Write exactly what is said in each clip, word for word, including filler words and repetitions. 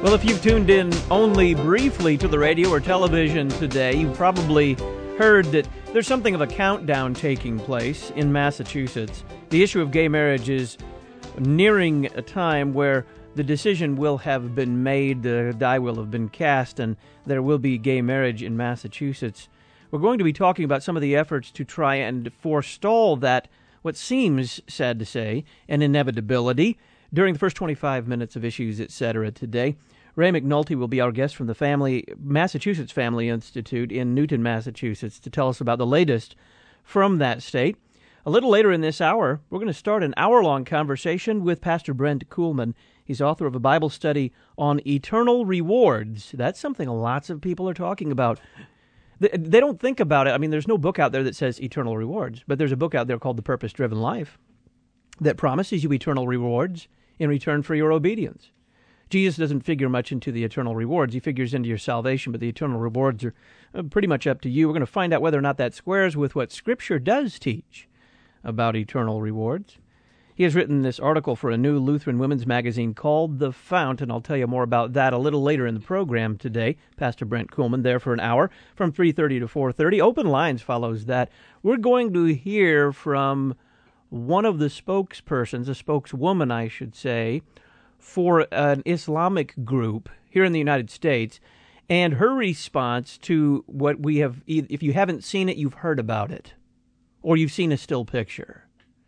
Well, if you've tuned in only briefly to the radio or television today, you've probably heard that there's something of a countdown taking place in Massachusetts. The issue of gay marriage is nearing a time where the decision will have been made, the die will have been cast, and there will be gay marriage in Massachusetts. We're going to be talking about some of the efforts to try and forestall that, what seems, sad to say, an inevitability, during the first twenty-five minutes of Issues, et cetera today. Ray McNulty will be our guest from the Family Massachusetts Family Institute in Newton, Massachusetts, to tell us about the latest from that state. A little later in this hour, we're going to start an hour-long conversation with Pastor Brent Kuhlman. He's author of a Bible study on eternal rewards. That's something lots of people are talking about. They, they don't think about it. I mean, there's no book out there that says eternal rewards, but there's a book out there called The Purpose-Driven Life that promises you eternal rewards in return for your obedience. Jesus doesn't figure much into the eternal rewards. He figures into your salvation, but the eternal rewards are pretty much up to you. We're going to find out whether or not that squares with what Scripture does teach about eternal rewards. He has written this article for a new Lutheran women's magazine called The Fount, and I'll tell you more about that a little later in the program today. Pastor Brent Kuhlman there for an hour from three thirty to four thirty. Open Lines follows that. We're going to hear from one of the spokespersons, a spokeswoman, I should say, for an Islamic group here in the United States, and her response to what we have, if you haven't seen it, you've heard about it, or you've seen a still picture.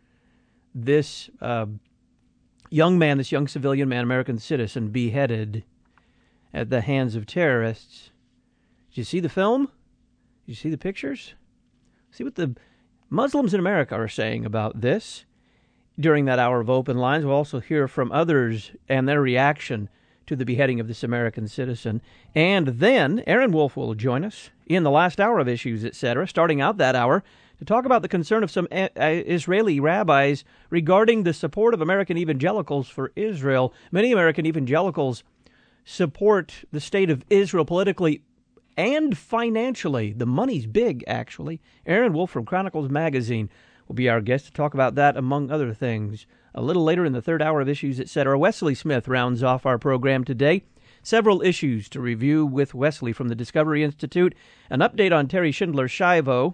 This uh, young man, this young civilian man, American citizen, beheaded at the hands of terrorists. Did you see the film? Did you see the pictures? See what the Muslims in America are saying about this. During that hour of Open Lines, we'll also hear from others and their reaction to the beheading of this American citizen. And then Aaron Wolf will join us in the last hour of Issues, et cetera, starting out that hour to talk about the concern of some Israeli rabbis regarding the support of American evangelicals for Israel. Many American evangelicals support the state of Israel politically and financially. The money's big, actually. Aaron Wolf from Chronicles Magazine will be our guest to talk about that, among other things. A little later in the third hour of Issues, et cetera, Wesley Smith rounds off our program today. Several issues to review with Wesley from the Discovery Institute. An update on Terry Schindler Schiavo.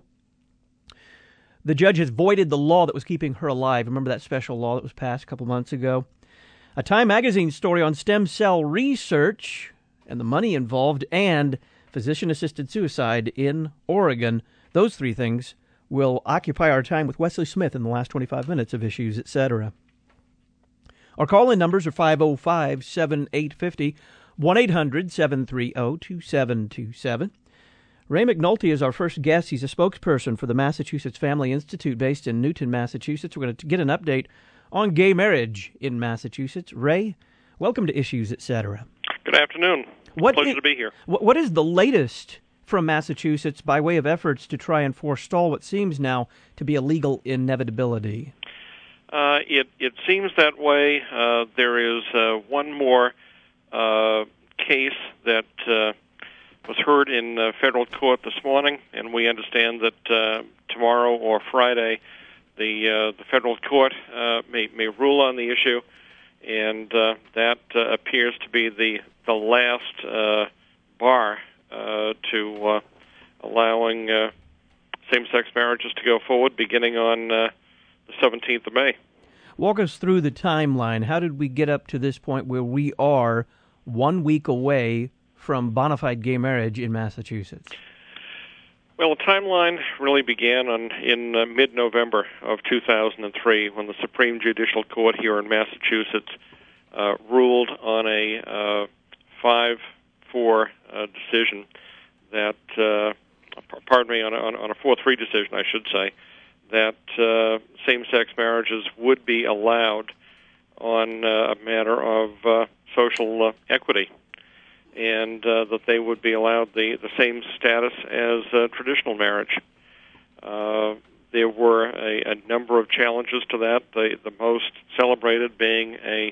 The judge has voided the law that was keeping her alive. Remember that special law that was passed a couple months ago? A Time magazine story on stem cell research and the money involved, and physician-assisted suicide in Oregon. Those three things will occupy our time with Wesley Smith in the last twenty-five minutes of Issues, et cetera. Our call-in numbers are five oh five, seven eight five oh, one eight hundred, seven three zero, two seven two seven. Ray McNulty is our first guest. He's a spokesperson for the Massachusetts Family Institute based in Newton, Massachusetts. We're going to get an update on gay marriage in Massachusetts. Ray, welcome to Issues, et cetera. Good afternoon. What Pleasure is, to be here. What is the latest from Massachusetts by way of efforts to try and forestall what seems now to be a legal inevitability? Uh, it, it seems that way. Uh, there is uh, one more uh, case that uh, was heard in uh, federal court this morning, and we understand that uh, tomorrow or Friday the uh, the federal court uh, may, may rule on the issue, and uh, that uh, appears to be the, the last uh, bar Uh, to uh, allowing uh, same-sex marriages to go forward beginning on uh, the seventeenth of May. Walk us through the timeline. How did we get up to this point where we are one week away from bona fide gay marriage in Massachusetts? Well, the timeline really began on in uh, mid-November of two thousand three when the Supreme Judicial Court here in Massachusetts uh, ruled on a uh, five four uh, decision that, uh, pardon me, on a, on a four three decision, I should say, that uh, same-sex marriages would be allowed on uh, a matter of uh, social uh, equity, and uh, that they would be allowed the, the same status as uh, traditional marriage. Uh, there were a, a number of challenges to that, the, the most celebrated being a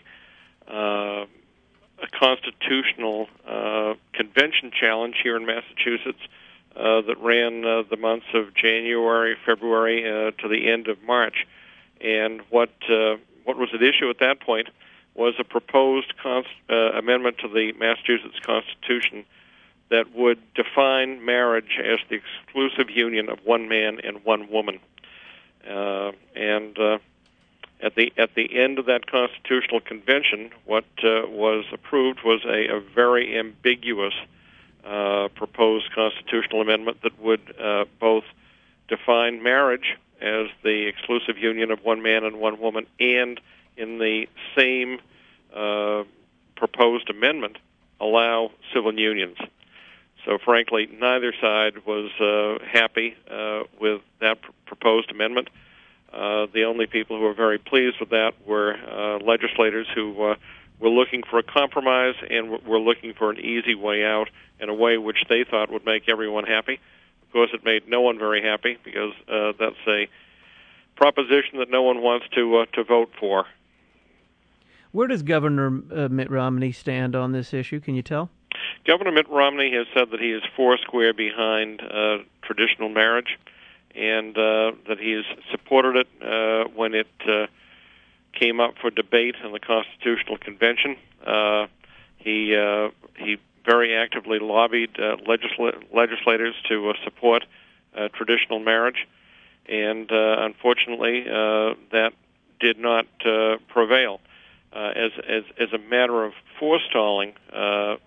uh, a constitutional uh, convention challenge here in Massachusetts uh, that ran uh, the months of January, February, uh, to the end of March. And what uh, what was at issue at that point was a proposed cons- uh, amendment to the Massachusetts Constitution that would define marriage as the exclusive union of one man and one woman. Uh, and uh, at the at the end of that constitutional convention, what uh, was approved was a, a very ambiguous uh, proposed constitutional amendment that would uh, both define marriage as the exclusive union of one man and one woman, and in the same uh, proposed amendment, allow civil unions. So, frankly, neither side was uh, happy uh, with that pr- proposed amendment. Uh, the only people who were very pleased with that were uh, legislators who uh, were looking for a compromise and w- were looking for an easy way out in a way which they thought would make everyone happy. Of course, it made no one very happy because uh, that's a proposition that no one wants to uh, to vote for. Where does Governor uh, Mitt Romney stand on this issue? Can you tell? Governor Mitt Romney has said that he is foursquare behind uh, traditional marriage, and uh, that he has supported it uh, when it uh, came up for debate in the Constitutional Convention. Uh, he uh, he very actively lobbied uh, legisla- legislators to uh, support uh, traditional marriage, and uh, unfortunately, uh, that did not uh, prevail. Uh, as as as a matter of forestalling uh,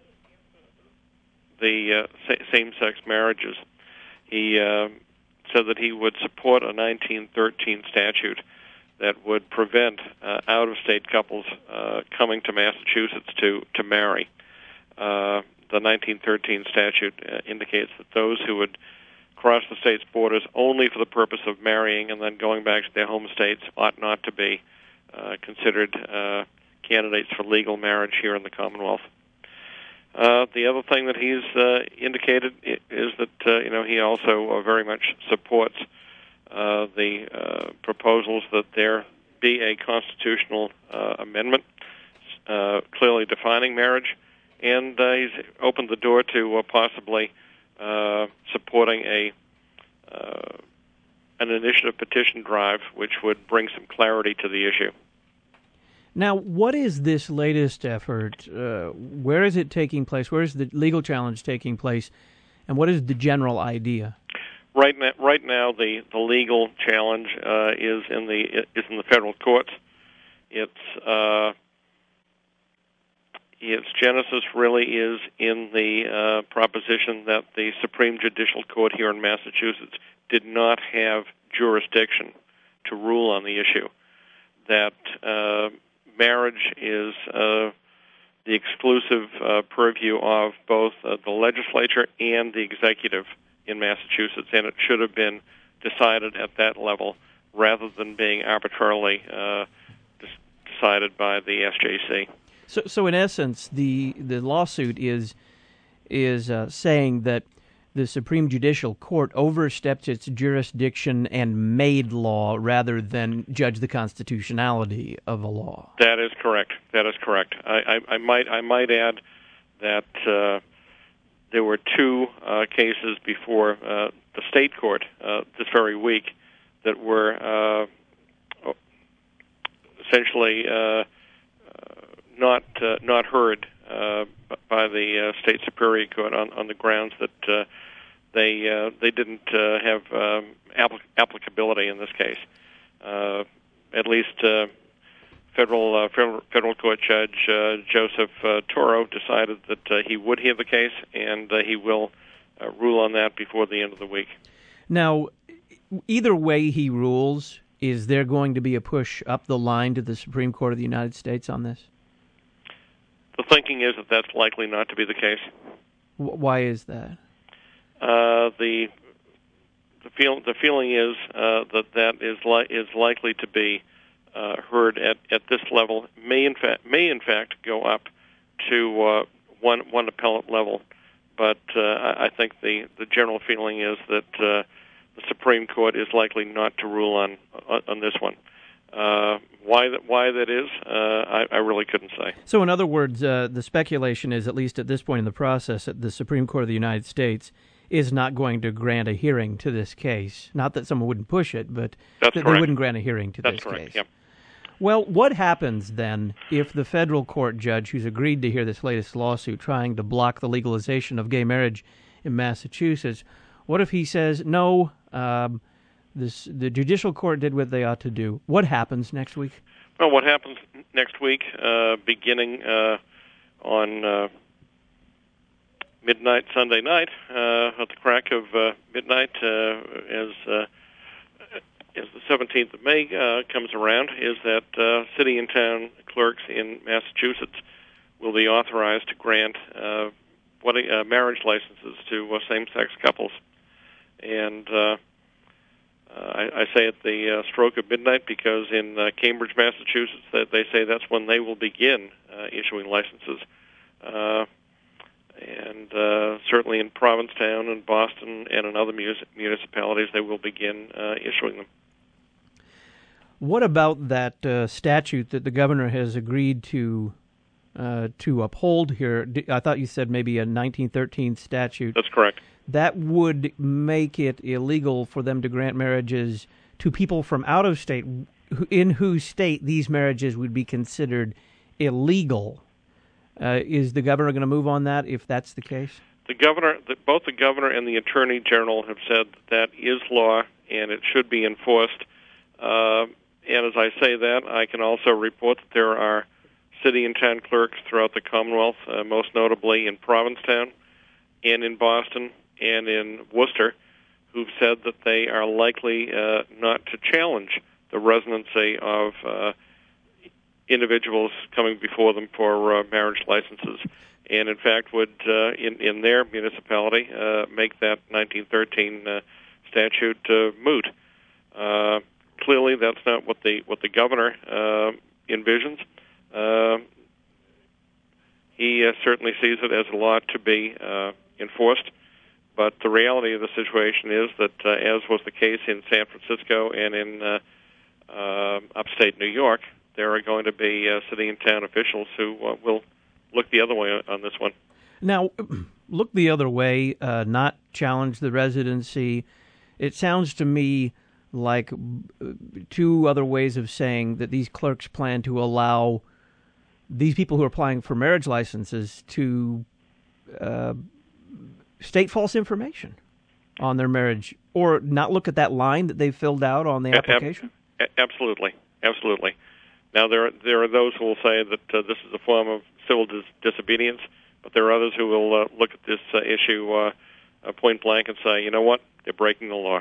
the uh, same-sex marriages, he uh, said that he would support a nineteen thirteen statute that would prevent uh, out-of-state couples uh, coming to Massachusetts to, to marry. Uh, the nineteen thirteen statute uh, indicates that those who would cross the state's borders only for the purpose of marrying and then going back to their home states ought not to be uh, considered uh, candidates for legal marriage here in the Commonwealth. Uh, the other thing that he's uh, indicated is that uh, you know he also uh, very much supports uh, the uh, proposals that there be a constitutional uh, amendment uh, clearly defining marriage, and uh, he's opened the door to uh, possibly uh, supporting a uh, an initiative petition drive which would bring some clarity to the issue. Now, what is this latest effort? Uh, where is it taking place? Where is the legal challenge taking place? And what is the general idea? Right now, right now the, the legal challenge uh, is in the is in the federal courts. Its uh, its genesis really is in the uh, proposition that the Supreme Judicial Court here in Massachusetts did not have jurisdiction to rule on the issue. That uh, marriage is uh, the exclusive uh, purview of both uh, the legislature and the executive in Massachusetts, and it should have been decided at that level rather than being arbitrarily uh, decided by the S J C. So, so in essence, the the lawsuit is is uh, saying that the Supreme Judicial Court overstepped its jurisdiction and made law rather than judge the constitutionality of a law. That is correct. That is correct. I, I, I might I might add that uh, there were two uh, cases before uh, the state court uh, this very week that were uh, essentially uh, uh, not uh, not heard uh, by the uh, state superior court on, on the grounds that uh, they uh, they didn't uh, have um, applic- applicability in this case. Uh, at least uh, federal, uh, federal federal court judge uh, Joseph uh, Toro decided that uh, he would hear the case, and uh, he will uh, rule on that before the end of the week. Now, either way he rules, is there going to be a push up the line to the Supreme Court of the United States on this? The thinking is that that's likely not to be the case. W- why is that? Uh, the the feel the feeling is uh, that that is li- is likely to be uh, heard at, at this level. May in fact may in fact go up to uh, one one appellate level, but uh, I think the, the general feeling is that uh, the Supreme Court is likely not to rule on on, on this one. Uh, why that why that is, uh, I, I really couldn't say. So, in other words, uh, the speculation is, at least at this point in the process, that the Supreme Court of the United States is not going to grant a hearing to this case. Not that someone wouldn't push it, but That's that correct. they wouldn't grant a hearing to That's this correct. case. Yep. Well, what happens then if the federal court judge who's agreed to hear this latest lawsuit trying to block the legalization of gay marriage in Massachusetts, what if he says, no, um, this the judicial court did what they ought to do? What happens next week? Well, what happens next week, uh, beginning uh, on uh, midnight Sunday night, uh, at the crack of uh, midnight, uh, as uh, as the seventeenth of May uh, comes around, is that uh, city and town clerks in Massachusetts will be authorized to grant uh, what uh, marriage licenses to uh, same-sex couples. And uh, uh, I, I say at the uh, stroke of midnight because in uh, Cambridge, Massachusetts, that they say that's when they will begin uh, issuing licenses. Uh, and uh, certainly in Provincetown and Boston and in other mus- municipalities, they will begin uh, issuing them. What about that uh, statute that the governor has agreed to uh, to uphold here? I thought you said maybe a nineteen thirteen statute. That's correct. That would make it illegal for them to grant marriages to people from out of state, in whose state these marriages would be considered illegal. Uh, is the governor going to move on that if that's the case? The governor, the, both the governor and the attorney general have said that is law and it should be enforced. Uh, and as I say that, I can also report that there are city and town clerks throughout the Commonwealth, uh, most notably in Provincetown and in Boston and in Worcester, who've said that they are likely uh, not to challenge the residency of uh, individuals coming before them for uh, marriage licenses, and in fact would, uh, in, in their municipality, uh, make that nineteen thirteen uh, statute uh, moot. Uh, clearly, that's not what the what the governor uh, envisions. Uh, he uh, certainly sees it as a law to be uh, enforced, but the reality of the situation is that, uh, as was the case in San Francisco and in uh, uh, upstate New York, there are going to be uh, city and town officials who uh, will look the other way on this one. Now, look the other way, uh, not challenge the residency. It sounds to me like two other ways of saying that these clerks plan to allow these people who are applying for marriage licenses to uh, state false information on their marriage, or not look at that line that they filled out on the application? Ab- absolutely, absolutely. Now, there are, there are those who will say that uh, this is a form of civil dis- disobedience, but there are others who will uh, look at this uh, issue uh, uh, point blank and say, you know what, they're breaking the law.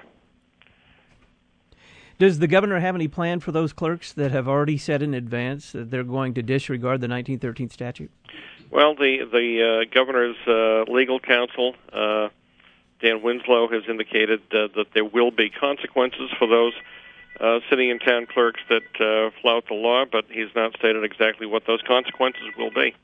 Does the governor have any plan for those clerks that have already said in advance that they're going to disregard the nineteen thirteen statute? Well, the, the uh, governor's uh, legal counsel, uh, Dan Winslow, has indicated uh, that there will be consequences for those Uh, city and town clerks that uh, flout the law, but he's not stated exactly what those consequences will be.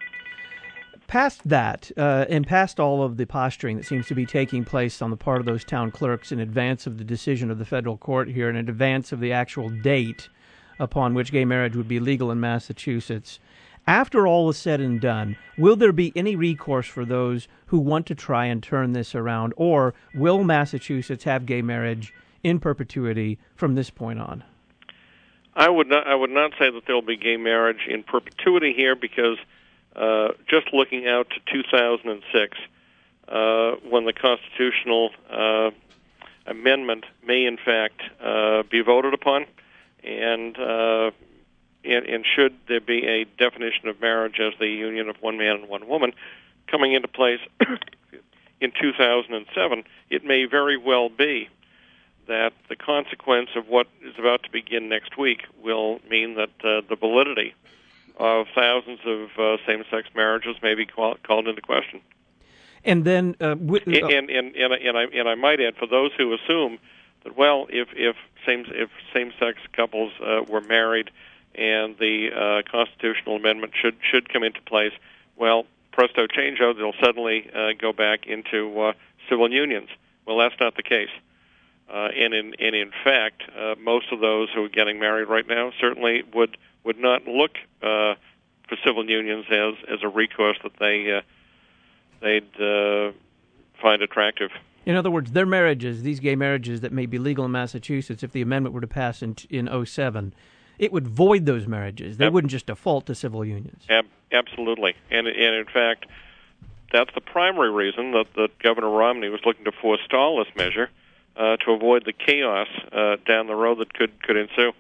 Past that, uh, and past all of the posturing that seems to be taking place on the part of those town clerks in advance of the decision of the federal court here and in advance of the actual date upon which gay marriage would be legal in Massachusetts, after all is said and done, will there be any recourse for those who want to try and turn this around, or will Massachusetts have gay marriage in perpetuity from this point on? I would not. I would not say that there will be gay marriage in perpetuity here, because uh, just looking out to two thousand six, uh, when the constitutional uh, amendment may in fact uh, be voted upon, and, uh, and and should there be a definition of marriage as the union of one man and one woman coming into place in two thousand seven, it may very well be that the consequence of what is about to begin next week will mean that uh, the validity of thousands of uh, same-sex marriages may be call- called into question. And then, uh, w- uh, and, and and and I and I might add, for those who assume that, well, if if same if same-sex couples uh, were married and the uh, constitutional amendment should should come into place, well, presto changeo, they'll suddenly uh, go back into uh, civil unions. Well, that's not the case. Uh, and in and in fact, uh, most of those who are getting married right now certainly would would not look uh, for civil unions as as a recourse that they uh, they'd uh, find attractive. In other words, their marriages, these gay marriages that may be legal in Massachusetts, if the amendment were to pass in in oh seven, it would void those marriages. They Ab- wouldn't just default to civil unions. Ab- absolutely. And, and in fact, that's the primary reason that, that Governor Romney was looking to forestall this measure uh, to avoid the chaos uh, down the road that could, could ensue.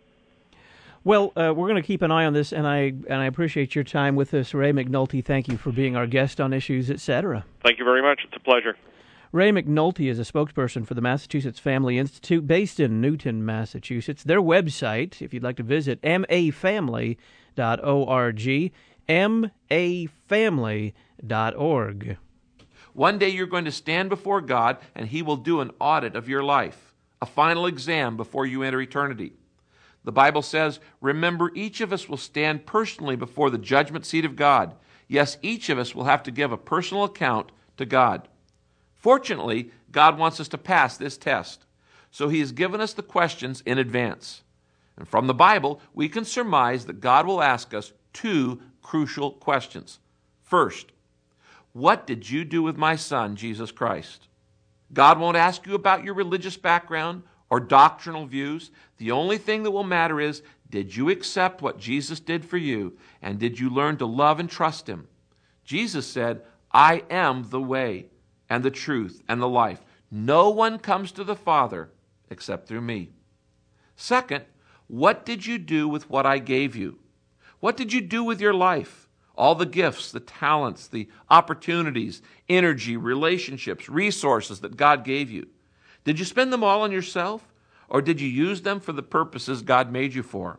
Well, uh, we're going to keep an eye on this, and I and I appreciate your time with us. Ray McNulty, thank you for being our guest on Issues, et cetera. Thank you very much. It's a pleasure. Ray McNulty is a spokesperson for the Massachusetts Family Institute based in Newton, Massachusetts. Their website, if you'd like to visit, m a family dot org, m a family dot org. One day you're going to stand before God, and He will do an audit of your life, a final exam before you enter eternity. The Bible says, remember, each of us will stand personally before the judgment seat of God. Yes, each of us will have to give a personal account to God. Fortunately, God wants us to pass this test, so He has given us the questions in advance. And from the Bible, we can surmise that God will ask us two crucial questions. First, what did you do with my Son, Jesus Christ? God won't ask you about your religious background or doctrinal views. The only thing that will matter is, did you accept what Jesus did for you, and did you learn to love and trust Him? Jesus said, I am the way and the truth and the life. No one comes to the Father except through me. Second, what did you do with what I gave you? What did you do with your life? All the gifts, the talents, the opportunities, energy, relationships, resources that God gave you. Did you spend them all on yourself, or did you use them for the purposes God made you for?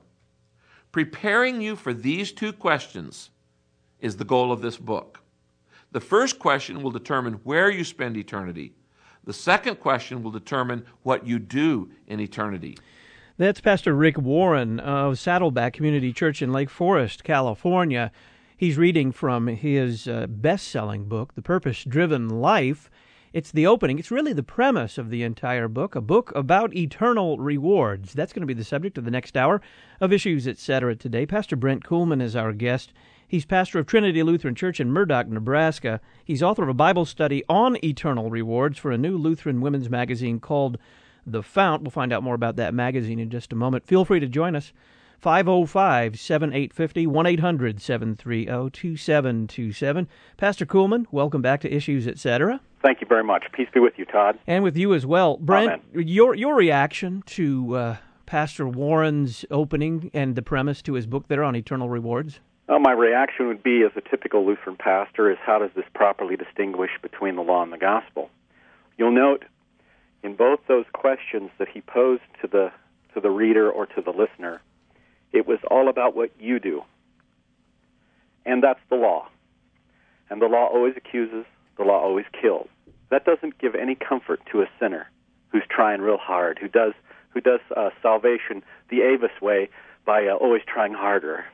Preparing you for these two questions is the goal of this book. The first question will determine where you spend eternity. The second question will determine what you do in eternity. That's Pastor Rick Warren of Saddleback Community Church in Lake Forest, California. He's reading from his uh, best-selling book, The Purpose-Driven Life. It's the opening. It's really the premise of the entire book, a book about eternal rewards. That's going to be the subject of the next hour of Issues, et cetera today. Pastor Brent Kuhlman is our guest. He's pastor of Trinity Lutheran Church in Murdock, Nebraska. He's author of a Bible study on eternal rewards for a new Lutheran women's magazine called The Fount. We'll find out more about that magazine in just a moment. Feel free to join us. five oh five, seven eight five oh, one eight hundred, seven three oh, two seven two seven. Pastor Kuhlman, welcome back to Issues, et cetera. Thank you very much. Peace be with you, Todd. And with you as well. Brent, Amen. your your reaction to uh, Pastor Warren's opening and the premise to his book there on eternal rewards? Well, my reaction would be, as a typical Lutheran pastor, is how does this properly distinguish between the law and the gospel? You'll note in both those questions that he posed to the to the reader or to the listener, it was all about what you do. And that's the law. And the law always accuses, the law always kills. That doesn't give any comfort to a sinner who's trying real hard, who does who does uh, salvation the Avis way by uh, always trying harder.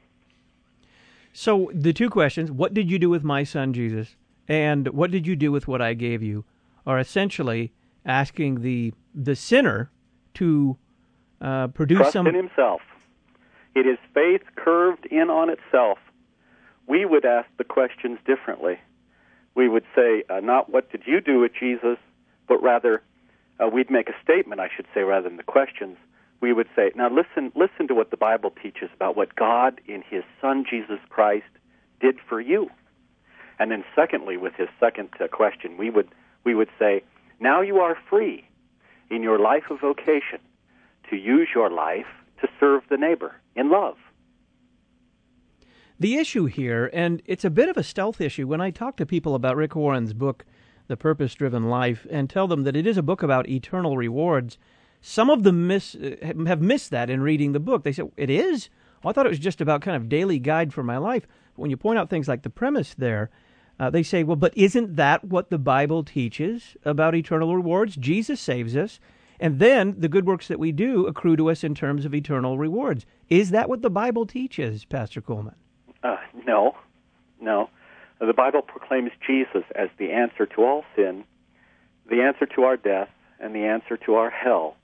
So the two questions, what did you do with my son Jesus, and what did you do with what I gave you, are essentially asking the the sinner to uh, produce Trust some... in himself. It is faith curved in on itself. We would ask the questions differently. We would say, uh, not what did you do with Jesus, but rather, uh, we'd make a statement, I should say, rather than the questions. We would say, now listen listen to what the Bible teaches about what God in His Son, Jesus Christ, did for you. And then secondly, with his second uh, question, we would we would say, now you are free in your life of vocation to use your life to serve the neighbor in love. The issue here, and it's a bit of a stealth issue, when I talk to people about Rick Warren's book, The Purpose-Driven Life, and tell them that it is a book about eternal rewards, some of them miss, have missed that in reading the book. They say, it is? Well, I thought it was just about kind of daily guide for my life. But when you point out things like the premise there, uh, they say, well, but isn't that what the Bible teaches about eternal rewards? Jesus saves us, and then the good works that we do accrue to us in terms of eternal rewards. Is that what the Bible teaches, Pastor Kuhlman? Uh, no, no. The Bible proclaims Jesus as the answer to all sin, the answer to our death, and the answer to our hell.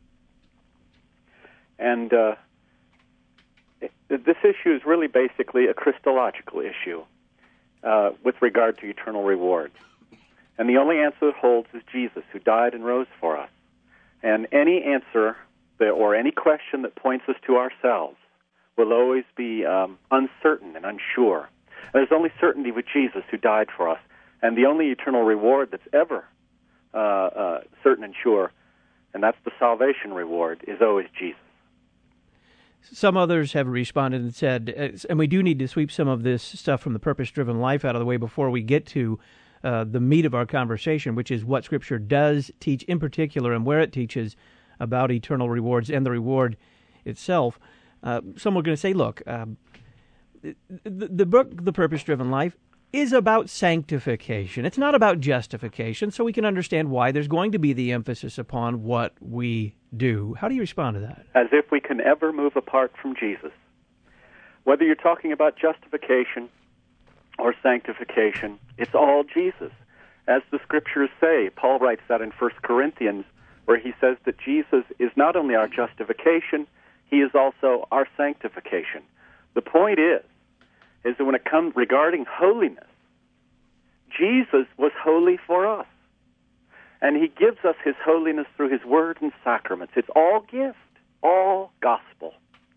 And uh, this issue is really basically a Christological issue uh, with regard to eternal rewards. And the only answer that holds is Jesus, who died and rose for us. And any answer or any question that points us to ourselves will always be um, uncertain and unsure. And there's only certainty with Jesus who died for us. And the only eternal reward that's ever uh, uh, certain and sure, and that's the salvation reward, is always Jesus. Some others have responded and said, and we do need to sweep some of this stuff from the purpose-driven life out of the way before we get to uh, the meat of our conversation, which is what Scripture does teach in particular and where it teaches about eternal rewards and the reward itself. Uh, some are going to say, look, um, the, the book, The Purpose-Driven Life, is about sanctification. It's not about justification, so we can understand why there's going to be the emphasis upon what we do. How do you respond to that? As if we can ever move apart from Jesus. Whether you're talking about justification or sanctification, it's all Jesus. As the Scriptures say, Paul writes that in First Corinthians, where he says that Jesus is not only our justification, he is also our sanctification. The point is, is that when it comes regarding holiness, Jesus was holy for us. And he gives us his holiness through his word and sacraments. It's all gift, all gospel.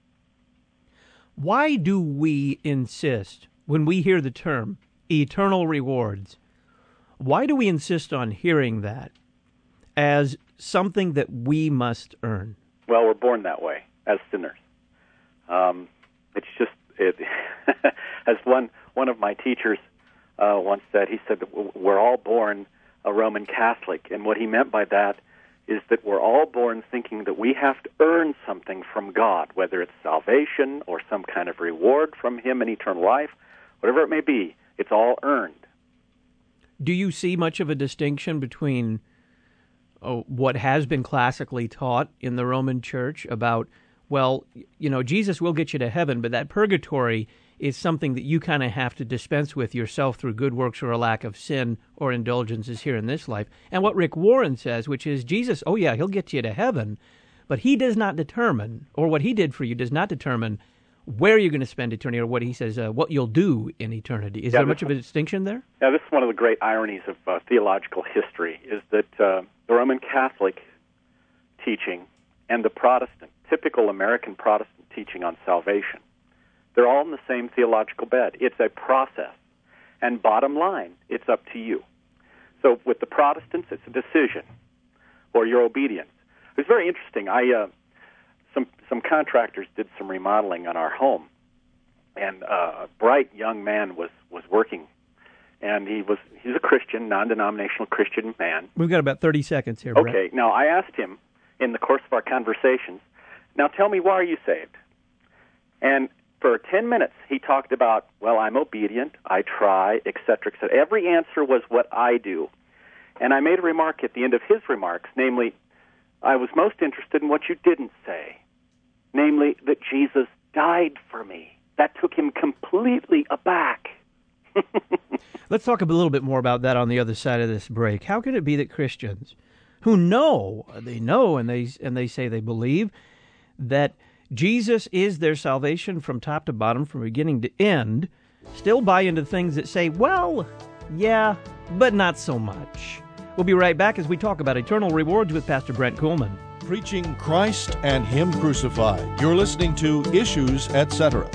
Why do we insist, when we hear the term eternal rewards, why do we insist on hearing that as something that we must earn? Well, we're born that way as sinners. Um, it's just, it, as one one of my teachers uh, once said, he said that we're all born a Roman Catholic, and what he meant by that is that we're all born thinking that we have to earn something from God, whether it's salvation or some kind of reward from him in eternal life, whatever it may be, it's all earned. Do you see much of a distinction between oh, what has been classically taught in the Roman Church about, well, you know, Jesus will get you to heaven, but that purgatory is something that you kind of have to dispense with yourself through good works or a lack of sin or indulgences here in this life. And what Rick Warren says, which is Jesus, oh yeah, he'll get you to heaven, but he does not determine, or what he did for you does not determine where you're going to spend eternity, or what he says, uh, what you'll do in eternity. Is yeah, there much of a distinction there? Yeah, this is one of the great ironies of uh, theological history, is that uh, the Roman Catholic teaching and the Protestant, typical American Protestant teaching on salvation, they're all in the same theological bed. It's a process. And bottom line, it's up to you. So with the Protestants, it's a decision, or your obedience. It was very interesting. I uh, some some contractors did some remodeling on our home, and uh, a bright young man was, was working, and he was he's a Christian, non-denominational Christian man. We've got about thirty seconds here, Brett. Okay. Now, I asked him in the course of our conversations, now tell me, why are you saved? And for ten minutes, he talked about, well, I'm obedient, I try, et cetera, et cetera. Every answer was what I do. And I made a remark at the end of his remarks, namely, I was most interested in what you didn't say, namely that Jesus died for me. That took him completely aback. Let's talk a little bit more about that on the other side of this break. How could it be that Christians who know, they know and they and they say they believe that Jesus is their salvation from top to bottom, from beginning to end, still buy into things that say, well, yeah, but not so much? We'll be right back as we talk about eternal rewards with Pastor Brent Kuhlman. Preaching Christ and Him crucified. You're listening to Issues, et cetera.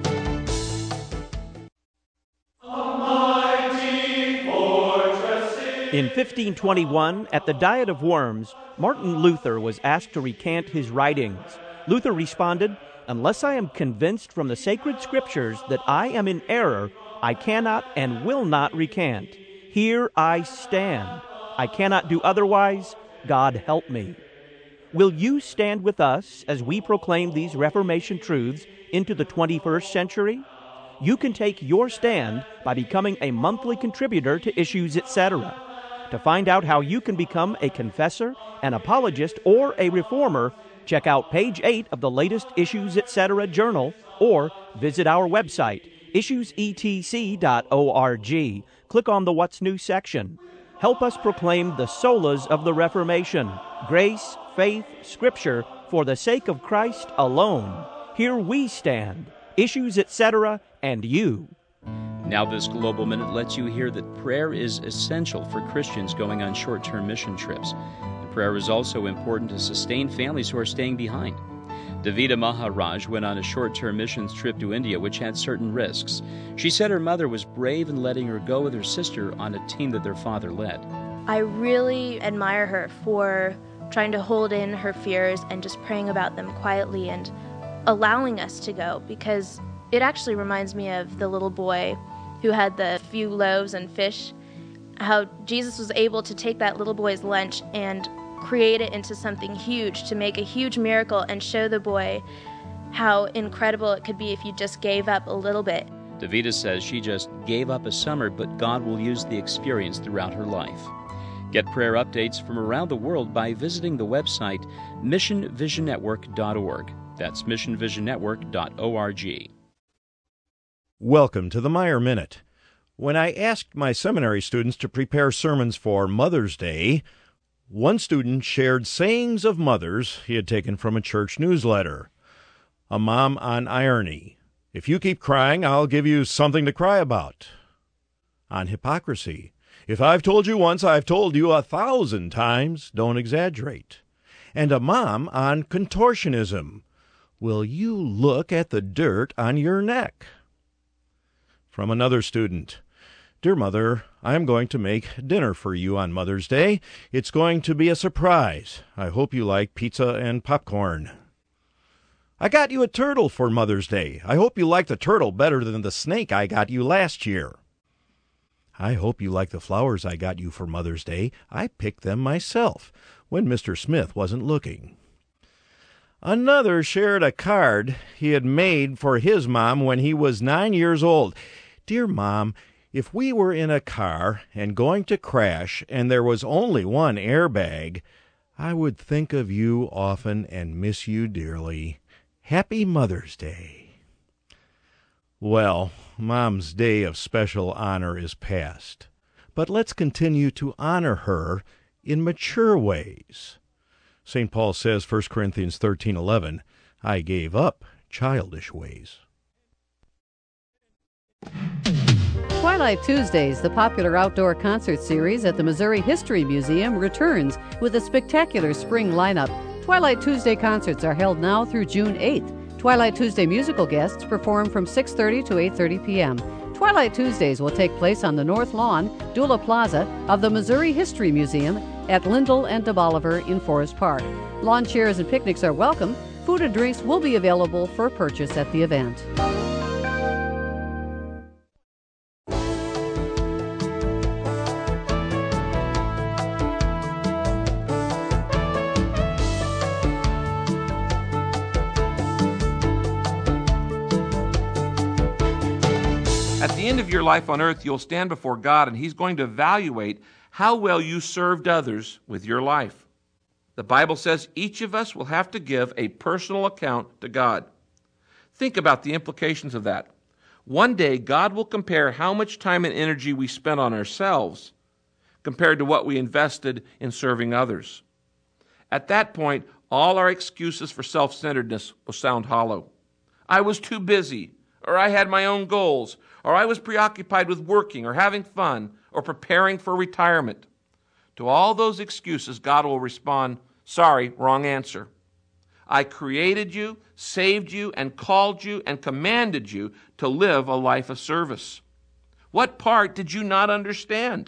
In fifteen twenty-one, at the Diet of Worms, Martin Luther was asked to recant his writings. Luther responded, "Unless I am convinced from the sacred scriptures that I am in error, I cannot and will not recant. Here I stand. I cannot do otherwise. God help me." Will you stand with us as we proclaim these Reformation truths into the twenty-first century? You can take your stand by becoming a monthly contributor to Issues, et cetera. To find out how you can become a confessor, an apologist, or a reformer, check out page eight of the latest Issues, et cetera journal, or visit our website, issues e t c dot org. Click on the What's New section. Help us proclaim the solas of the Reformation, grace, faith, Scripture, for the sake of Christ alone. Here we stand, Issues, et cetera, and you. Now this Global Minute lets you hear that prayer is essential for Christians going on short-term mission trips. Prayer is also important to sustain families who are staying behind. Davida Maharaj went on a short-term missions trip to India, which had certain risks. She said her mother was brave in letting her go with her sister on a team that their father led. I really admire her for trying to hold in her fears and just praying about them quietly and allowing us to go, because it actually reminds me of the little boy who had the few loaves and fish, how Jesus was able to take that little boy's lunch and create it into something huge, to make a huge miracle and show the boy how incredible it could be if you just gave up a little bit. Davida says she just gave up a summer, but God will use the experience throughout her life. Get prayer updates from around the world by visiting the website mission vision network dot org. That's mission vision network dot org. Welcome to the Meyer Minute. When I asked my seminary students to prepare sermons for Mother's Day, one student shared sayings of mothers he had taken from a church newsletter. A mom on irony. If you keep crying, I'll give you something to cry about. On hypocrisy. If I've told you once, I've told you a thousand times. Don't exaggerate. And a mom on contortionism. Will you look at the dirt on your neck? From another student. Dear Mother, I am going to make dinner for you on Mother's Day. It's going to be a surprise. I hope you like pizza and popcorn. I got you a turtle for Mother's Day. I hope you like the turtle better than the snake I got you last year. I hope you like the flowers I got you for Mother's Day. I picked them myself when Mister Smith wasn't looking. Another shared a card he had made for his mom when he was nine years old. Dear Mom, if we were in a car and going to crash and there was only one airbag, I would think of you often and miss you dearly. Happy Mother's Day. Well, Mom's day of special honor is past, but let's continue to honor her in mature ways. Saint Paul says, First Corinthians thirteen eleven, I gave up childish ways. Twilight Tuesdays, the popular outdoor concert series at the Missouri History Museum, returns with a spectacular spring lineup. Twilight Tuesday concerts are held now through June eighth. Twilight Tuesday musical guests perform from six thirty to eight thirty p.m. Twilight Tuesdays will take place on the North Lawn, Dula Plaza, of the Missouri History Museum at Lindell and de Bolivar in Forest Park. Lawn chairs and picnics are welcome. Food and drinks will be available for purchase at the event. At the end of your life on earth, you'll stand before God, and He's going to evaluate how well you served others with your life. The Bible says each of us will have to give a personal account to God. Think about the implications of that. One day, God will compare how much time and energy we spent on ourselves compared to what we invested in serving others. At that point, all our excuses for self-centeredness will sound hollow. I was too busy, or I had my own goals, or I was preoccupied with working or having fun or preparing for retirement. To all those excuses, God will respond, sorry, wrong answer. I created you, saved you, and called you and commanded you to live a life of service. What part did you not understand?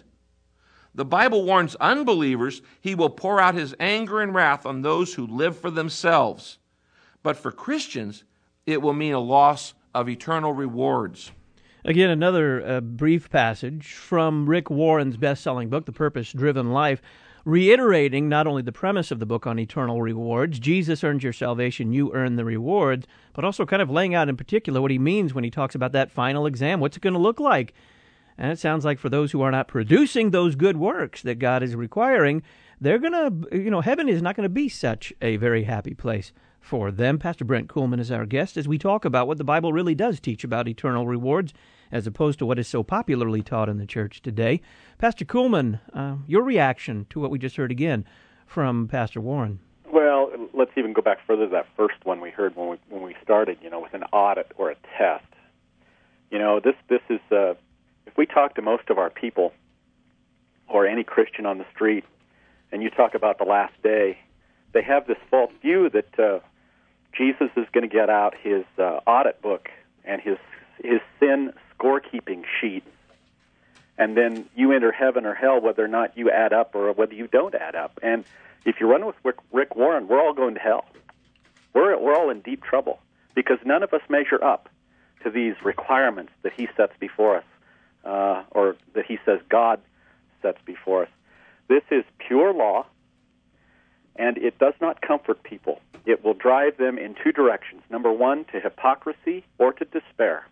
The Bible warns unbelievers He will pour out His anger and wrath on those who live for themselves. But for Christians, it will mean a loss of eternal rewards. Again, another uh, brief passage from Rick Warren's best-selling book, The Purpose-Driven Life, reiterating not only the premise of the book on eternal rewards, Jesus earns your salvation, you earn the rewards, but also kind of laying out in particular what he means when he talks about that final exam. What's it going to look like? And it sounds like for those who are not producing those good works that God is requiring, they're going to, you know, heaven is not going to be such a very happy place for them. Pastor Brent Kuhlman is our guest as we talk about what the Bible really does teach about eternal rewards as opposed to what is so popularly taught in the church today. Pastor Kuhlman, uh, your reaction to what we just heard again from Pastor Warren. Well, let's even go back further to that first one we heard when we when we started, you know, with an audit or a test. You know, this, this is, uh, if we talk to most of our people or any Christian on the street, and you talk about the last day, they have this false view that uh, Jesus is going to get out his uh, audit book and his his sin scorekeeping sheet, and then you enter heaven or hell whether or not you add up or whether you don't add up. And if you run with Rick, Rick Warren, we're all going to hell. We're we're all in deep trouble because none of us measure up to these requirements that he sets before us, uh, or that he says God sets before us. This is pure law, and it does not comfort people. It will drive them in two directions. Number one, to hypocrisy or to despair.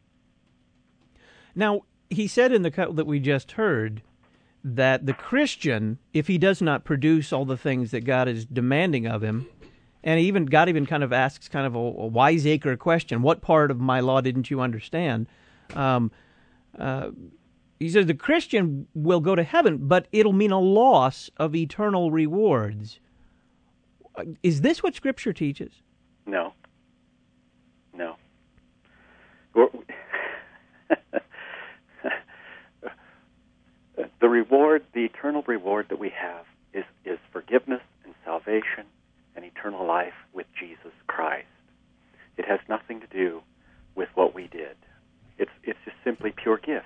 Now, he said in the cut that we just heard that the Christian, if he does not produce all the things that God is demanding of him, and even God even kind of asks kind of a, a wiseacre question, what part of my law didn't you understand? Um, uh, he says the Christian will go to heaven, but it'll mean a loss of eternal rewards. Is this what Scripture teaches? No. No. The reward, the eternal reward that we have is, is forgiveness and salvation and eternal life with Jesus Christ. It has nothing to do with what we did. It's it's just simply pure gift.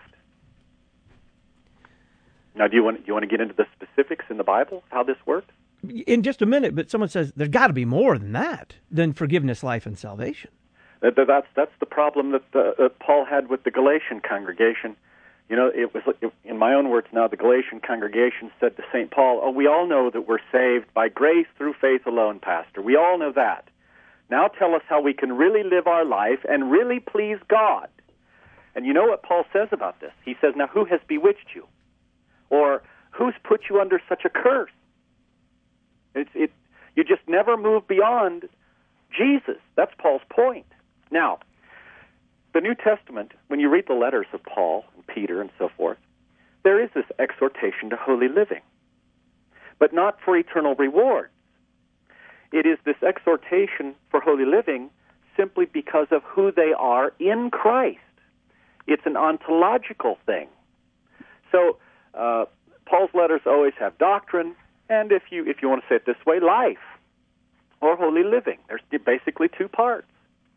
Now, do you want do you want to get into the specifics in the Bible, how this works? In just a minute, but someone says there's got to be more than that, than forgiveness, life, and salvation. That, that's that's the problem that uh, uh, Paul had with the Galatian congregation. You know, it was, it, in my own words now, the Galatian congregation said to Saint Paul, oh, we all know that we're saved by grace through faith alone, Pastor. We all know that. Now tell us how we can really live our life and really please God. And you know what Paul says about this? He says, now who has bewitched you? Or who's put you under such a curse? It's, it, you just never move beyond Jesus. That's Paul's point. Now, the New Testament, when you read the letters of Paul and Peter and so forth, there is this exhortation to holy living, but not for eternal rewards. It is this exhortation for holy living simply because of who they are in Christ. It's an ontological thing. So uh, Paul's letters always have doctrine, and if you if you want to say it this way, life or holy living. There's basically two parts.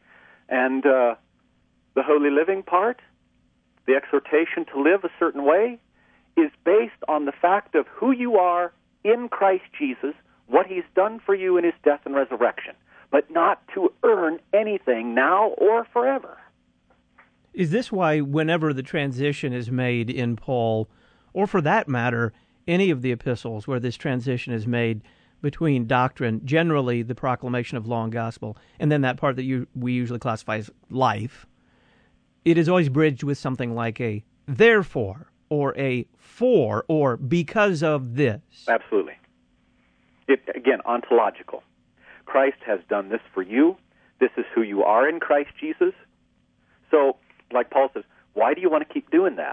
And uh, the holy living part, the exhortation to live a certain way, is based on the fact of who you are in Christ Jesus, what he's done for you in his death and resurrection, but not to earn anything now or forever. Is this why whenever the transition is made in Paul, or for that matter, any of the epistles where this transition is made between doctrine, generally the proclamation of law and gospel, and then that part that you, we usually classify as life, it is always bridged with something like a therefore, or a for, or because of this? Absolutely. It, again, ontological. Christ has done this for you. This is who you are in Christ Jesus. So, like Paul says, why do you want to keep doing that?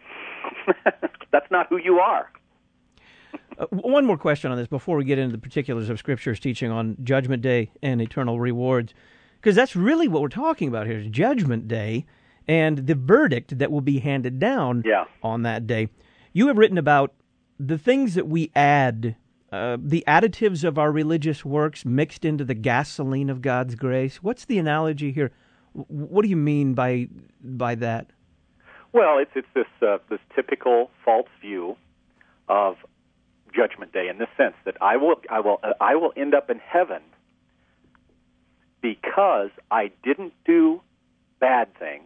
That's not who you are. uh, one more question on this before we get into the particulars of Scripture's teaching on Judgment Day and eternal rewards, because that's really what we're talking about here, is Judgment Day and the verdict that will be handed down yeah. on that day. You have written about the things that we add, uh, the additives of our religious works mixed into the gasoline of God's grace. What's the analogy here? What do you mean by by that? Well, it's it's this uh, this typical false view of Judgment Day in this sense that I will I will uh, I will end up in heaven because I didn't do bad things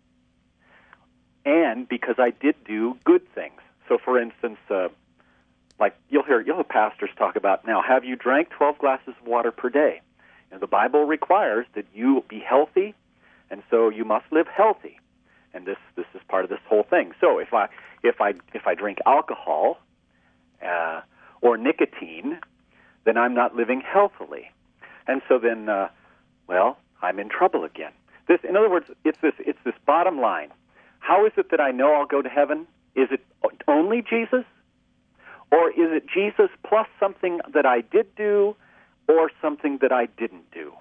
and because I did do good things. So, for instance, uh, like you'll hear you'll hear pastors talk about now. Have you drank twelve glasses of water per day? And the Bible requires that you be healthy, and so you must live healthy. And this this is part of this whole thing. So if I if I if I drink alcohol uh, or nicotine, then I'm not living healthily, and so then uh, well I'm in trouble again. This, in other words, it's this it's this bottom line. How is it that I know I'll go to heaven? Is it only Jesus, or is it Jesus plus something that I did do, or something that I didn't do?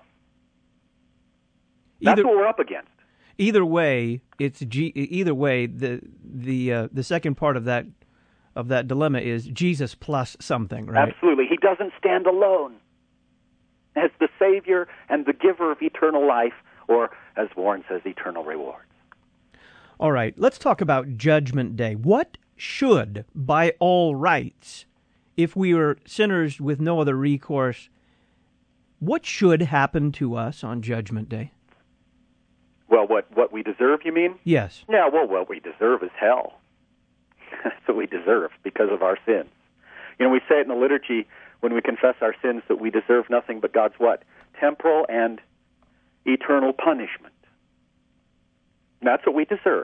That's Either, what we're up against. Either way, it's G, either way the the uh, the second part of that of that dilemma is Jesus plus something, right? Absolutely. He doesn't stand alone as the Savior and the giver of eternal life, or, as Warren says, eternal rewards. All right, let's talk about Judgment Day. What should, by all rights, if we were sinners with no other recourse, what should happen to us on Judgment Day? Well, what, what we deserve, you mean? Yes. Yeah, well, what we deserve is hell. That's what we deserve because of our sins. You know, we say it in the liturgy when we confess our sins that we deserve nothing but God's what? Temporal and eternal punishment. That's what we deserve.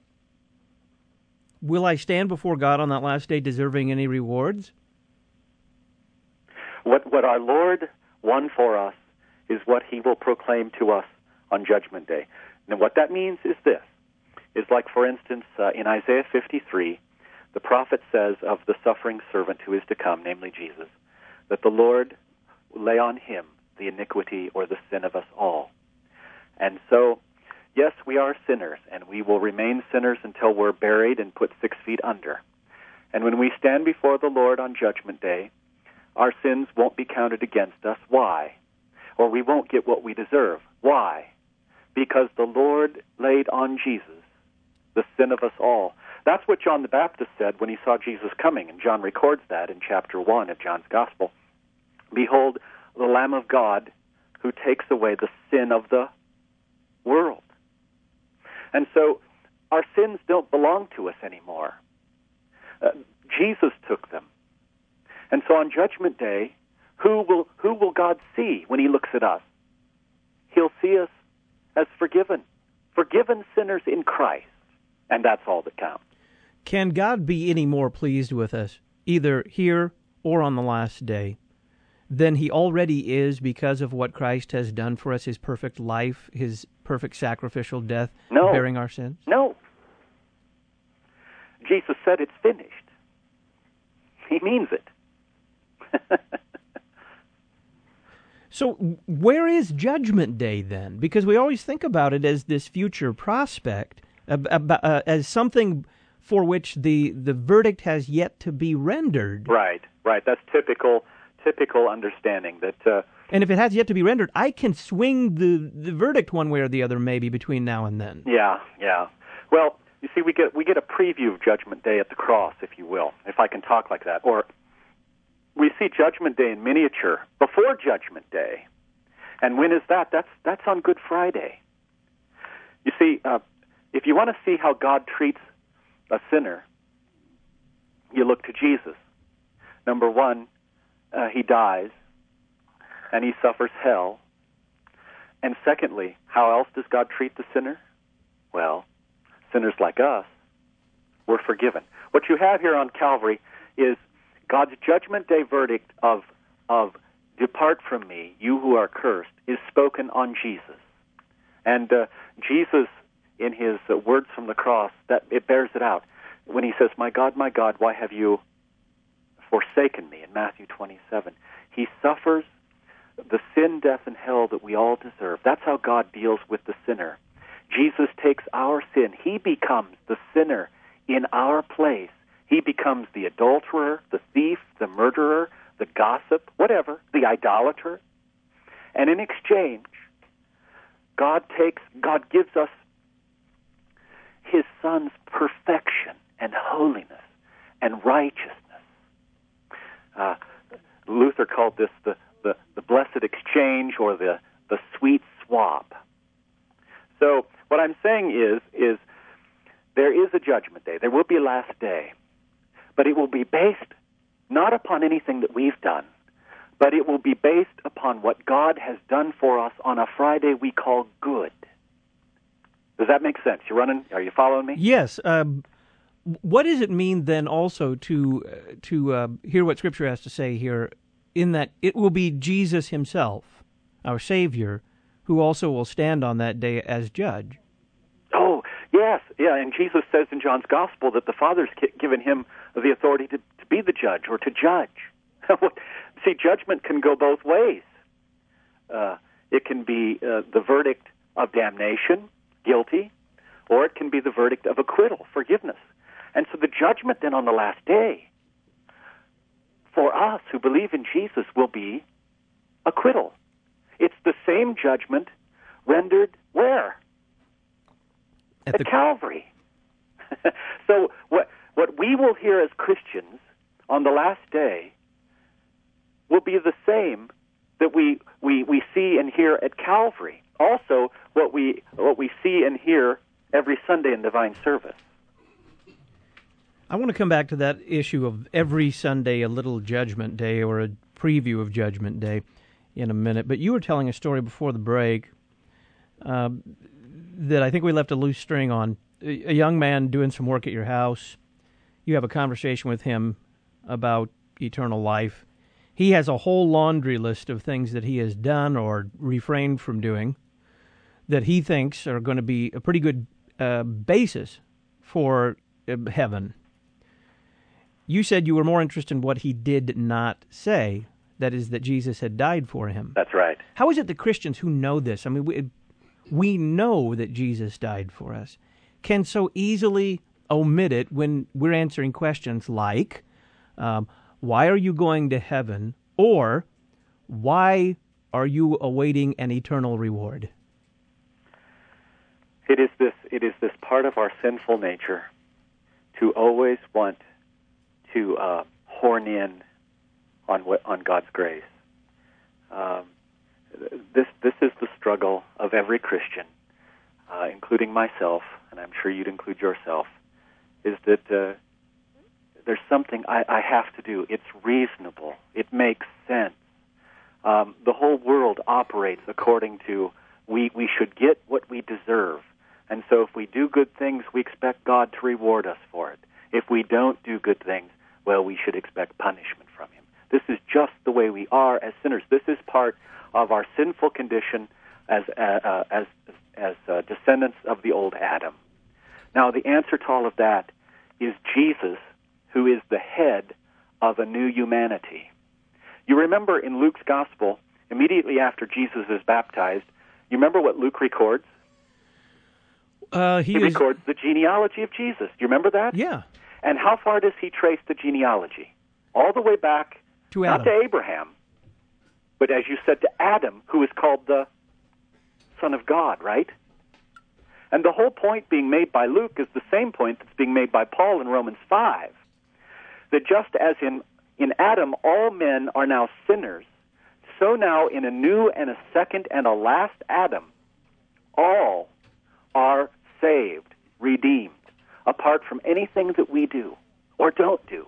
Will I stand before God on that last day deserving any rewards? What what our Lord won for us is what he will proclaim to us on Judgment Day. And what that means is this. It's like, for instance, uh, in Isaiah fifty-three, the prophet says of the suffering servant who is to come, namely Jesus, that the Lord will lay on him the iniquity or the sin of us all. And so, yes, we are sinners, and we will remain sinners until we're buried and put six feet under. And when we stand before the Lord on Judgment Day, our sins won't be counted against us. Why? Or we won't get what we deserve. Why? Because the Lord laid on Jesus the sin of us all. That's what John the Baptist said when he saw Jesus coming, and John records that in chapter one of John's Gospel. Behold, the Lamb of God who takes away the sin of the world. And so our sins don't belong to us anymore. Uh, Jesus took them. And so on Judgment Day, who will who will God see when he looks at us? He'll see us as forgiven, forgiven sinners in Christ, and that's all that counts. Can God be any more pleased with us, either here or on the last day, than he already is because of what Christ has done for us, his perfect life, his perfect sacrificial death, no. bearing our sins? No. Jesus said it's finished. He means it. So where is Judgment Day then? Because we always think about it as this future prospect, uh, uh, as something for which the, the verdict has yet to be rendered. Right, right. That's typical typical understanding. That. Uh, and if it has yet to be rendered, I can swing the, the verdict one way or the other maybe between now and then. Yeah, yeah. Well, you see, we get we get a preview of Judgment Day at the cross, if you will, if I can talk like that. Or we see Judgment Day in miniature before Judgment Day. And when is that? That's that's on Good Friday. You see, uh, if you want to see how God treats a sinner, you look to Jesus. Number one, uh, he dies, and he suffers hell. And secondly, how else does God treat the sinner? Well, sinners like us, we're forgiven. What you have here on Calvary is God's Judgment Day verdict of of depart from me, you who are cursed, is spoken on Jesus. And uh, Jesus, in his uh, words from the cross, that it bears it out. When he says, my God, my God, why have you forsaken me, in Matthew twenty-seven, he suffers the sin, death, and hell that we all deserve. That's how God deals with the sinner. Jesus takes our sin. He becomes the sinner in our place. He becomes the adulterer, the thief, the murderer, the gossip, whatever, the idolater. And in exchange, God takes, God gives us his Son's perfection and holiness and righteousness. Uh, Luther called this the, the, the blessed exchange, or the, the sweet swap. So what I'm saying is, is there is a judgment day. There will be a last day. But it will be based not upon anything that we've done, but it will be based upon what God has done for us on a Friday we call good. Does that make sense? You running? Are you following me? Yes. Um, what does it mean then also to uh, to uh, hear what Scripture has to say here, in that it will be Jesus himself, our Savior, who also will stand on that day as judge? Oh, yes. Yeah, and Jesus says in John's Gospel that the Father's given him the authority to, to be the judge or to judge. See, judgment can go both ways. Uh, it can be uh, the verdict of damnation, guilty, or it can be the verdict of acquittal, forgiveness. And so the judgment then on the last day for us who believe in Jesus will be acquittal. It's the same judgment rendered where? At, At the... Calvary. So what what we will hear as Christians on the last day will be the same that we, we, we see and hear at Calvary. Also, what we what we see and hear every Sunday in divine service. I want to come back to that issue of every Sunday a little Judgment Day or a preview of Judgment Day in a minute. But you were telling a story before the break uh, that I think we left a loose string on. A young man doing some work at your house. You have a conversation with him about eternal life. He has a whole laundry list of things that he has done or refrained from doing that he thinks are going to be a pretty good uh, basis for uh, heaven. You said you were more interested in what he did not say, that is, that Jesus had died for him. That's right. How is it that Christians who know this, I mean, we, we know that Jesus died for us, can so easily omit it when we're answering questions like, um, why are you going to heaven? Or, why are you awaiting an eternal reward? It is this, it is this part of our sinful nature to always want to uh, horn in on what, on God's grace. Um, this this is the struggle of every Christian, uh, including myself, and I'm sure you'd include yourself, is that uh, there's something I, I have to do. It's reasonable. It makes sense. Um, the whole world operates according to we, we should get what we deserve. And so if we do good things, we expect God to reward us for it. If we don't do good things, well, we should expect punishment from him. This is just the way we are as sinners. This is part of our sinful condition as uh, uh, as as uh, descendants of the old Adam. Now, the answer to all of that is Jesus, who is the head of a new humanity. You remember in Luke's gospel, immediately after Jesus is baptized, you remember what Luke records? Uh, he he is... records the genealogy of Jesus. Do you remember that? Yeah. And how far does he trace the genealogy? All the way back, to not to Abraham, but as you said, to Adam, who is called the Son of God, right? And the whole point being made by Luke is the same point that's being made by Paul in Romans five, that just as in, in Adam all men are now sinners, so now in a new and a second and a last Adam, all are saved, redeemed, apart from anything that we do or don't do.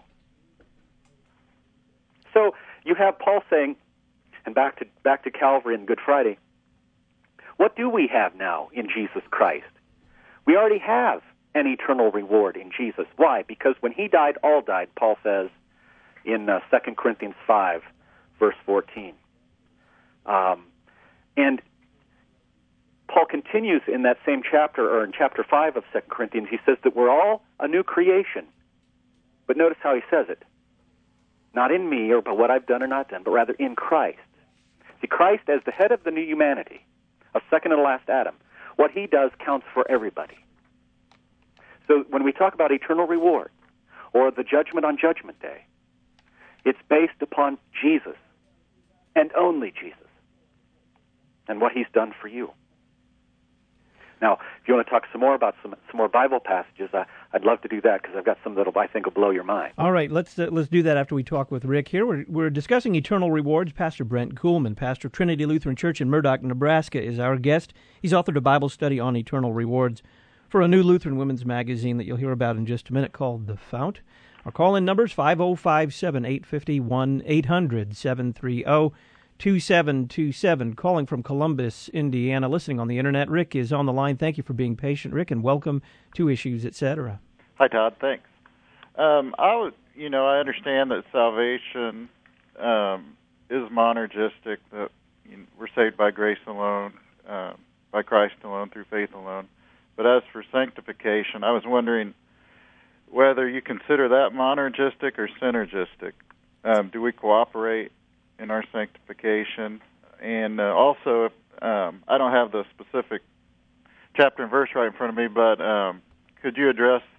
So you have Paul saying, and back to back to Calvary and Good Friday, what do we have now in Jesus Christ? We already have an eternal reward in Jesus. Why? Because when he died, all died, Paul says in uh, Second Corinthians five, verse fourteen. Um, and Paul continues in that same chapter, or in chapter five of Second Corinthians, he says that we're all a new creation. But notice how he says it. Not in me or by what I've done or not done, but rather in Christ. See, Christ as the head of the new humanity, a second and last Adam, what he does counts for everybody. So when we talk about eternal reward or the judgment on Judgment Day, it's based upon Jesus and only Jesus and what he's done for you. Now, if you want to talk some more about some some more Bible passages, I, I'd love to do that because I've got some that I think will blow your mind. All right, let's uh, let's do that after we talk with Rick here. We're, we're discussing eternal rewards. Pastor Brent Kuhlman, pastor of Trinity Lutheran Church in Murdock, Nebraska, is our guest. He's authored a Bible study on eternal rewards for a new Lutheran women's magazine that you'll hear about in just a minute called The Fount. Our call-in number is five oh five seven, eight five oh, one eight hundred, seven three zero, two seven two seven. Calling from Columbus, Indiana, listening on the Internet. Rick is on the line. Thank you for being patient, Rick, and welcome to Issues, et cetera. Hi, Todd. Thanks. Um, I would, you know, I understand that salvation um, is monergistic, that you know, we're saved by grace alone, uh, by Christ alone, through faith alone. But as for sanctification, I was wondering whether you consider that monergistic or synergistic. Um, do we cooperate in our sanctification? And uh, also, if, um, I don't have the specific chapter and verse right in front of me, but um, could you address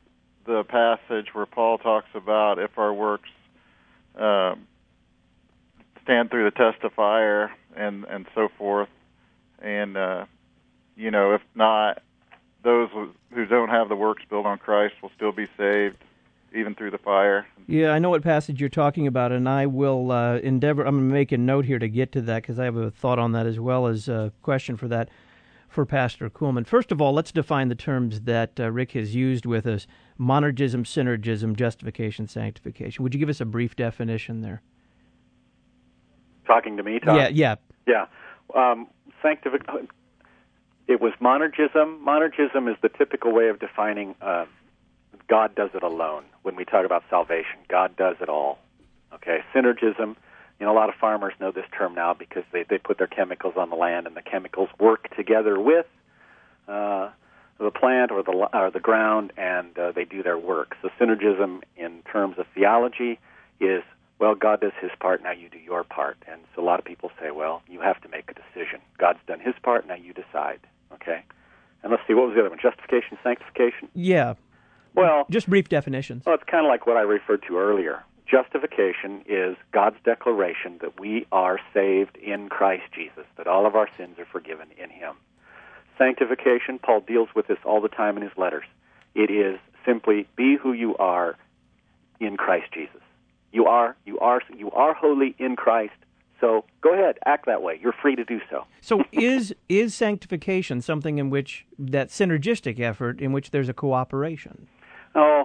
the passage where Paul talks about if our works um, stand through the test of fire and, and so forth, and, uh, you know, if not, those who don't have the works built on Christ will still be saved, even through the fire. Yeah, I know what passage you're talking about, and I will uh, endeavor, I'm going to make a note here to get to that, because I have a thought on that as well as a question for that for Pastor Kuhlman. First of all, let's define the terms that uh, Rick has used with us: monergism, synergism, justification, sanctification. Would you give us a brief definition there? Talking to me, Tom? Yeah, yeah. Yeah. Um, sanctific- it was monergism. Monergism is the typical way of defining uh, God does it alone. When we talk about salvation, God does it all. Okay, synergism, you know, a lot of farmers know this term now because they, they put their chemicals on the land, and the chemicals work together with uh, the plant or the or the ground, and uh, they do their work. So synergism in terms of theology is, well, God does his part, now you do your part. And so a lot of people say, well, you have to make a decision. God's done his part, now you decide. Okay? And let's see, what was the other one? Justification, sanctification? Yeah. Well, just brief definitions. Well, it's kind of like what I referred to earlier. Justification is God's declaration that we are saved in Christ Jesus, that all of our sins are forgiven in him. Sanctification, Paul deals with this all the time in his letters. It is simply be who you are in Christ Jesus. You are, you are, you are holy in Christ. So go ahead, act that way. You're free to do so. So is is sanctification something in which that synergistic effort in which there's a cooperation? Oh,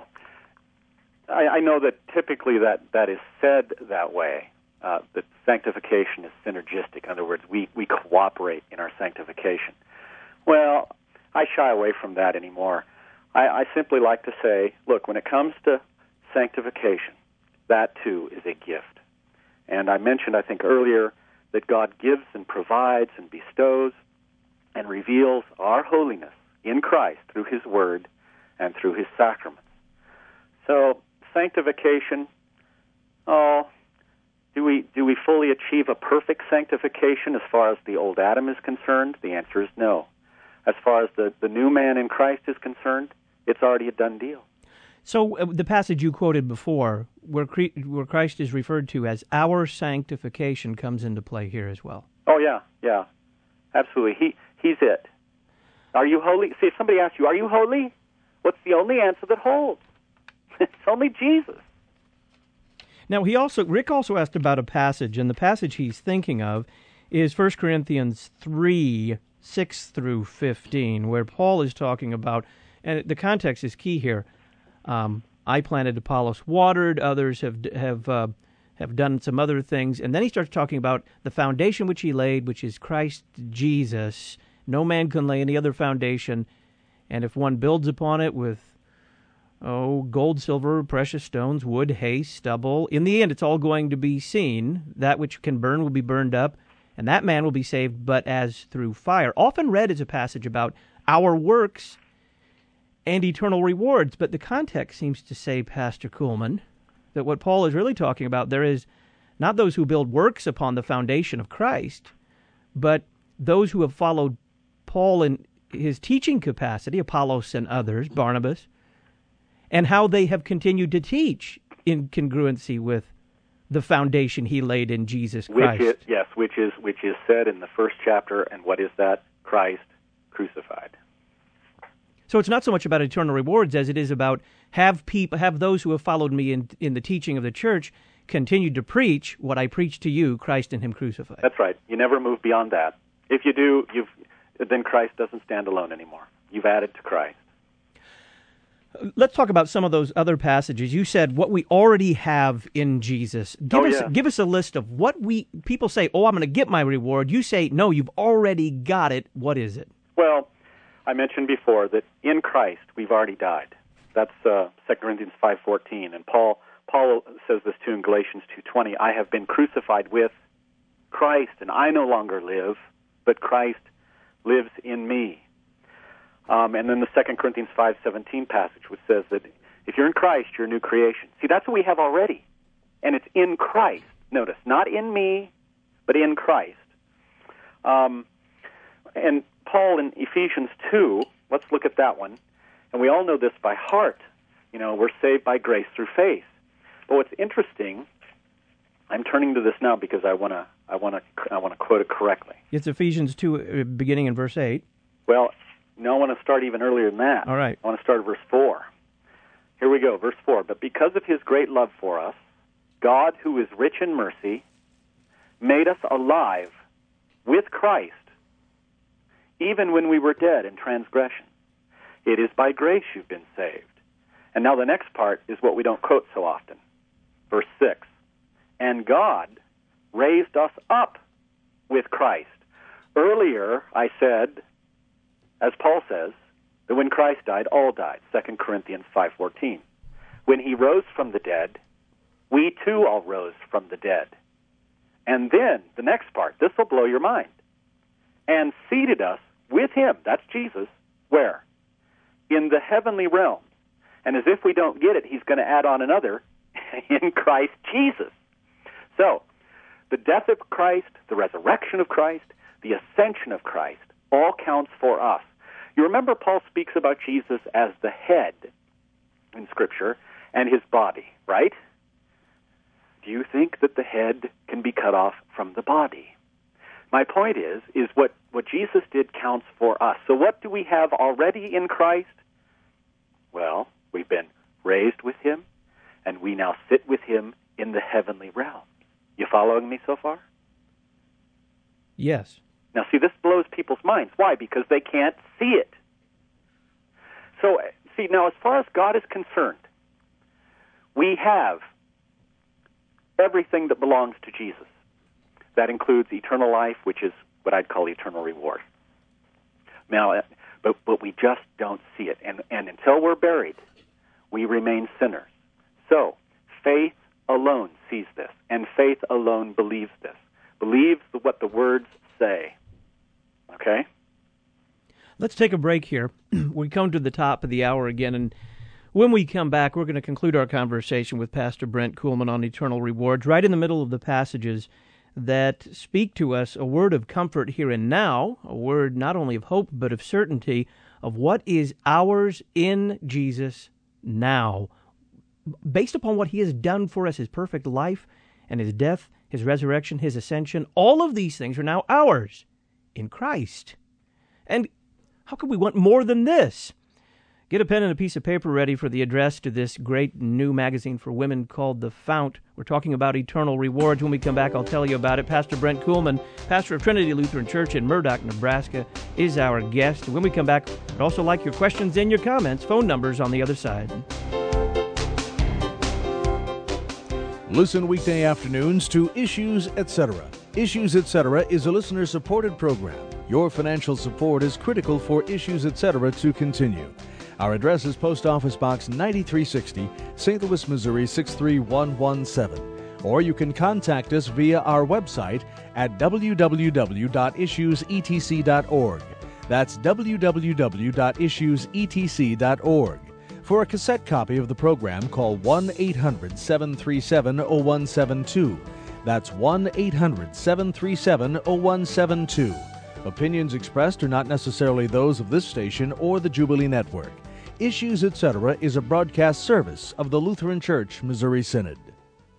I, I know that typically that, that is said that way, uh, that sanctification is synergistic. In other words, we, we cooperate in our sanctification. Well, I shy away from that anymore. I, I simply like to say, look, when it comes to sanctification, that too is a gift. And I mentioned, I think earlier, that God gives and provides and bestows and reveals our holiness in Christ through his word and through his sacraments. So sanctification, oh, do we do we fully achieve a perfect sanctification as far as the old Adam is concerned? The answer is no. As far as the, the new man in Christ is concerned, it's already a done deal. So uh, the passage you quoted before, where, cre- where Christ is referred to as our sanctification, comes into play here as well. Oh, yeah, yeah, absolutely. He He's it. Are you holy? See, if somebody asks you, are you holy? What's the only answer that holds? It's only Jesus. Now, he also Rick also asked about a passage, and the passage he's thinking of is First Corinthians three, six through fifteen, where Paul is talking about, and the context is key here, Um, I planted, Apollos watered, others have have uh, have done some other things. And then he starts talking about the foundation which he laid, which is Christ Jesus. No man can lay any other foundation. And if one builds upon it with, oh, gold, silver, precious stones, wood, hay, stubble, in the end it's all going to be seen. That which can burn will be burned up, and that man will be saved, but as through fire. Often read as a passage about our works and eternal rewards. But the context seems to say, Pastor Kuhlman, that what Paul is really talking about there is not those who build works upon the foundation of Christ, but those who have followed Paul in his teaching capacity, Apollos and others, Barnabas, and how they have continued to teach in congruency with the foundation he laid in Jesus Christ. Which is, yes, which is which is said in the first chapter, and what is that? Christ crucified. So it's not so much about eternal rewards as it is about have people, have those who have followed me in in the teaching of the church continued to preach what I preach to you, Christ and him crucified. That's right. You never move beyond that. If you do, you've then Christ doesn't stand alone anymore. You've added to Christ. Let's talk about some of those other passages. You said what we already have in Jesus. Give oh, us yeah. give us a list of what we people say, "Oh, I'm going to get my reward." You say, "No, you've already got it." What is it? Well, I mentioned before that in Christ we've already died. That's uh, Second Corinthians five fourteen, and Paul Paul says this too in Galatians two twenty. I have been crucified with Christ, and I no longer live, but Christ lives in me. Um, and then the Second Corinthians five seventeen passage, which says that if you're in Christ, you're a new creation. See, that's what we have already, and it's in Christ. Notice, not in me, but in Christ. Um, and Paul in Ephesians two, let's look at that one. And we all know this by heart. You know, we're saved by grace through faith. But what's interesting, I'm turning to this now because I want to I want to I want to quote it correctly. It's Ephesians two, beginning in verse eight. Well, no, I want to start even earlier than that. All right. I want to start at verse four. Here we go, verse four. But because of his great love for us, God, who is rich in mercy, made us alive with Christ, even when we were dead in transgression. It is by grace you've been saved. And now the next part is what we don't quote so often. Verse six. And God raised us up with Christ. Earlier I said, as Paul says, that when Christ died, all died. Second Corinthians five fourteen. When he rose from the dead, we too all rose from the dead. And then, the next part, this will blow your mind. And seated us with him, that's Jesus, where? In the heavenly realms. And as if we don't get it, he's going to add on another, in Christ Jesus. So, the death of Christ, the resurrection of Christ, the ascension of Christ, all counts for us. You remember Paul speaks about Jesus as the head in Scripture and his body, right? Do you think that the head can be cut off from the body? My point is, is what, what Jesus did counts for us. So what do we have already in Christ? Well, we've been raised with him, and we now sit with him in the heavenly realms. You following me so far? Yes. Now, see, this blows people's minds. Why? Because they can't see it. So, see, now, as far as God is concerned, we have everything that belongs to Jesus. That includes eternal life, which is what I'd call eternal reward. Now, but, but we just don't see it. And, and until we're buried, we remain sinners. So, faith alone sees this, and faith alone believes this. Believes what the words say. Okay? Let's take a break here. We come to the top of the hour again, and when we come back, we're going to conclude our conversation with Pastor Brent Kuhlman on eternal rewards, right in the middle of the passages that speak to us a word of comfort here and now, a word not only of hope, but of certainty of what is ours in Jesus now, based upon what he has done for us, his perfect life and his death, his resurrection, his ascension. All of these things are now ours in Christ. And how could we want more than this? Get a pen and a piece of paper ready for the address to this great new magazine for women called The Fount. We're talking about eternal rewards. When we come back, I'll tell you about it. Pastor Brent Kuhlman, pastor of Trinity Lutheran Church in Murdock, Nebraska, is our guest. When we come back, I'd also like your questions and your comments. Phone numbers on the other side. Listen weekday afternoons to Issues, et cetera. Issues, et cetera is a listener-supported program. Your financial support is critical for Issues, et cetera to continue. Our address is Post Office Box ninety-three sixty, Saint Louis, Missouri six three one one seven. Or you can contact us via our website at w w w dot issues e t c dot org. That's w w w dot issues e t c dot org. For a cassette copy of the program, call one eight hundred seven three seven oh one seven two. That's one eight hundred seven three seven oh one seven two. Opinions expressed are not necessarily those of this station or the Jubilee Network. Issues, et cetera is a broadcast service of the Lutheran Church Missouri Synod.